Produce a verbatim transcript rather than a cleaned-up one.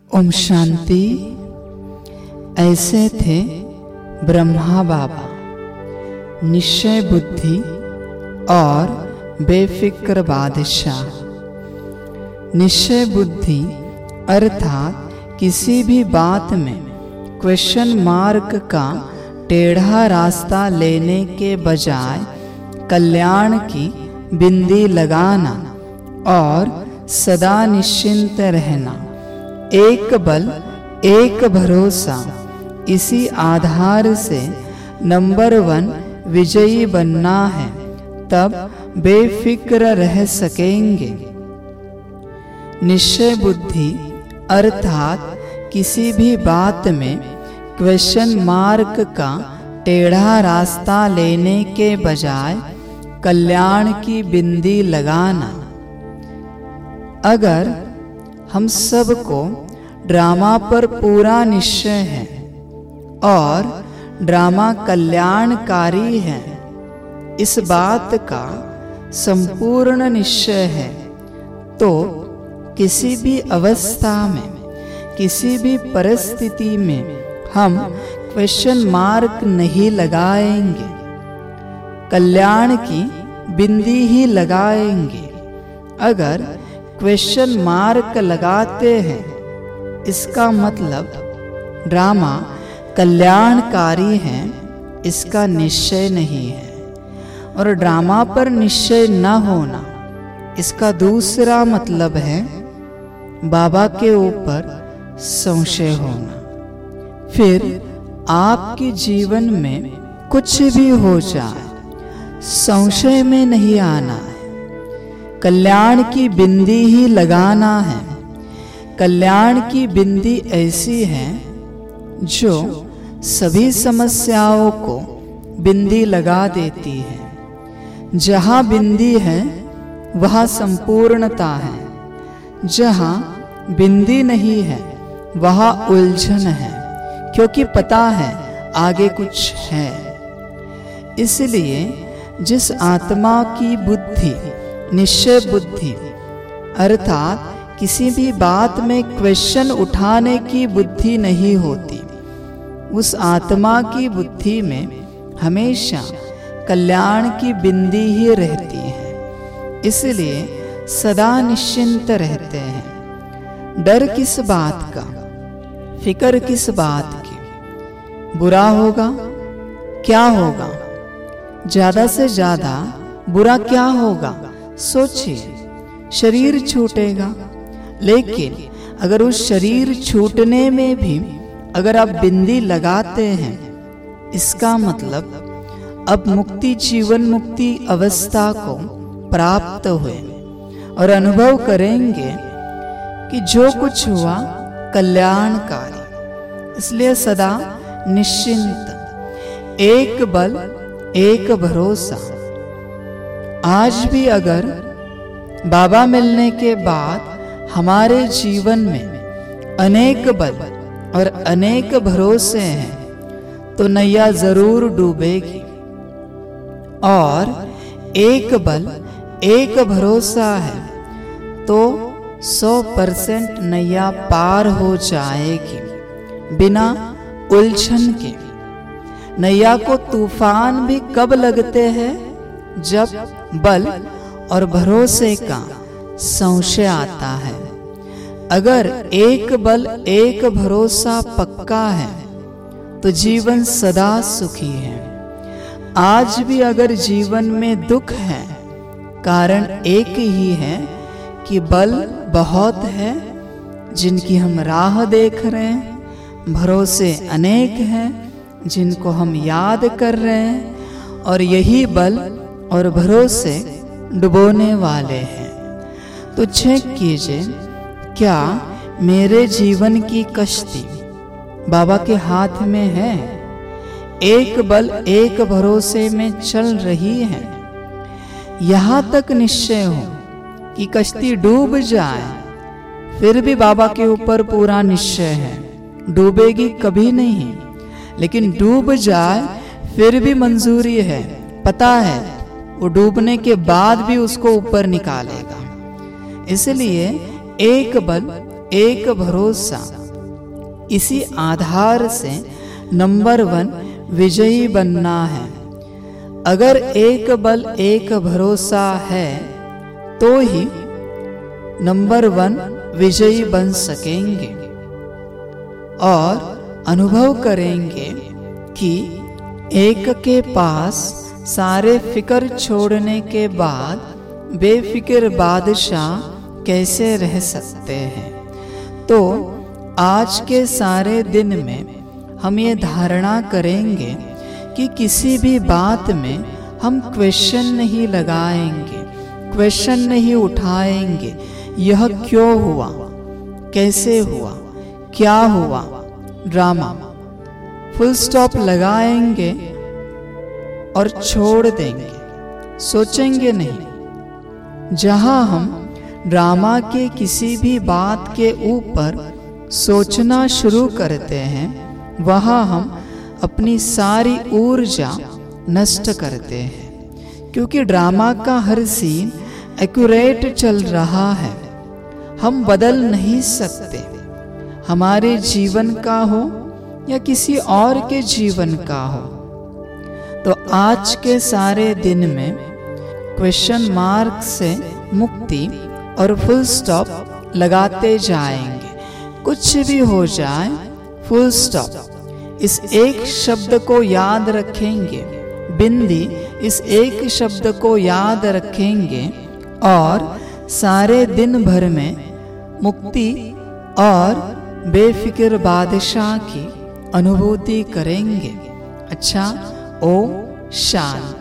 ओम शांति। ऐसे थे ब्रह्मा बाबा, निश्चय बुद्धि और बेफिक्र बादशाह। निश्चय बुद्धि अर्थात किसी भी बात में क्वेश्चन मार्क का टेढ़ा रास्ता लेने के बजाय कल्याण की बिंदी लगाना और सदा निश्चिंत रहना, एक बल एक भरोसा, इसी आधार से नंबर वन विजयी बनना है, तब बेफिक्र रह सकेंगे। निश्चय बुद्धि अर्थात किसी भी बात में क्वेश्चन मार्क का टेढ़ा रास्ता लेने के बजाय कल्याण की बिंदी लगाना। अगर हम सबको ड्रामा पर पूरा निश्चय है और ड्रामा कल्याणकारी है, इस बात का संपूर्ण निश्चय है, तो किसी भी अवस्था में, किसी भी परिस्थिति में हम क्वेश्चन मार्क नहीं लगाएंगे, कल्याण की बिंदी ही लगाएंगे। अगर क्वेश्चन मार्क लगाते हैं, इसका मतलब ड्रामा कल्याणकारी है, इसका निश्चय नहीं है। और ड्रामा पर निश्चय न होना, इसका दूसरा मतलब है बाबा के ऊपर संशय होना। फिर आपके जीवन में कुछ भी हो जाए, संशय में नहीं आना है, कल्याण की बिंदी ही लगाना है। कल्याण की बिंदी ऐसी है जो सभी समस्याओं को बिंदी लगा देती है। जहाँ बिंदी है वहाँ संपूर्णता है, जहाँ बिंदी नहीं है वहाँ उलझन है, क्योंकि पता है आगे कुछ है। इसलिए जिस आत्मा की बुद्धि निश्चय बुद्धि अर्थात किसी भी बात में क्वेश्चन उठाने की बुद्धि नहीं होती, उस आत्मा की बुद्धि में हमेशा कल्याण की बिंदी ही रहती है। इसलिए सदा निश्चिंत रहते हैं। डर किस बात का, फिक्र किस बात की? बुरा होगा, क्या होगा? ज्यादा से ज्यादा बुरा क्या होगा? सोचिए, शरीर छूटेगा। लेकिन अगर उस शरीर छूटने में भी अगर आप बिंदी लगाते हैं, इसका मतलब अब मुक्ति, जीवन मुक्ति अवस्था को प्राप्त हुए और अनुभव करेंगे कि जो कुछ हुआ कल्याणकारी। इसलिए सदा निश्चिंत, एक बल एक भरोसा। आज भी अगर बाबा मिलने के बाद हमारे जीवन में अनेक बल और अनेक भरोसे हैं, तो नैया जरूर डूबेगी। और एक बल एक भरोसा है तो सौ परसेंट नैया पार हो जाएगी बिना उलझन के। नैया को तूफान भी कब लगते हैं? जब बल और भरोसे का संशय आता है। अगर एक बल एक भरोसा पक्का है तो जीवन सदा सुखी है। आज भी अगर जीवन में दुख है, कारण एक ही है कि बल बहुत है जिनकी हम राह देख रहे हैं, भरोसे अनेक हैं जिनको हम याद कर रहे हैं, और यही बल और भरोसे डुबोने वाले हैं। तो चेक कीजिए, क्या मेरे जीवन की कश्ती बाबा के हाथ में है? एक बल एक भरोसे में चल रही है। यहाँ तक निश्चय हो कि कश्ती डूब जाए, फिर भी बाबा के ऊपर पूरा निश्चय है, डूबेगी कभी नहीं। लेकिन डूब जाए फिर भी मंजूरी है, पता है वो डूबने के बाद भी उसको ऊपर निकालेगा। इसलिए एक बल एक भरोसा, इसी आधार से नंबर वन विजयी बनना है। अगर एक बल एक भरोसा है तो ही नंबर वन विजयी बन सकेंगे और अनुभव करेंगे कि एक के पास सारे फिक्र छोड़ने के बाद बेफिक्र बादशाह कैसे रह सकते हैं। तो आज के सारे दिन में हम ये धारणा करेंगे कि किसी भी बात में हम क्वेश्चन नहीं लगाएंगे, क्वेश्चन नहीं उठाएंगे, यह क्यों हुआ, कैसे हुआ, क्या हुआ, ड्रामा, फुल स्टॉप लगाएंगे और छोड़ देंगे, सोचेंगे नहीं। जहां हम ड्रामा के किसी भी बात के ऊपर सोचना शुरू करते हैं, वहां हम अपनी सारी ऊर्जा नष्ट करते हैं, क्योंकि ड्रामा का हर सीन एक्यूरेट चल रहा है। हम बदल नहीं सकते, हमारे जीवन का हो या किसी और के जीवन का हो। तो आज के सारे दिन में क्वेश्चन मार्क से मुक्ति और फुल स्टॉप लगाते जाएंगे। कुछ भी हो जाए, फुल स्टॉप, इस एक शब्द को याद रखेंगे, बिंदी इस एक शब्द को याद रखेंगे और सारे दिन भर में मुक्ति और बेफिक्र बादशाह की अनुभूति करेंगे। अच्छा, ओम शांति।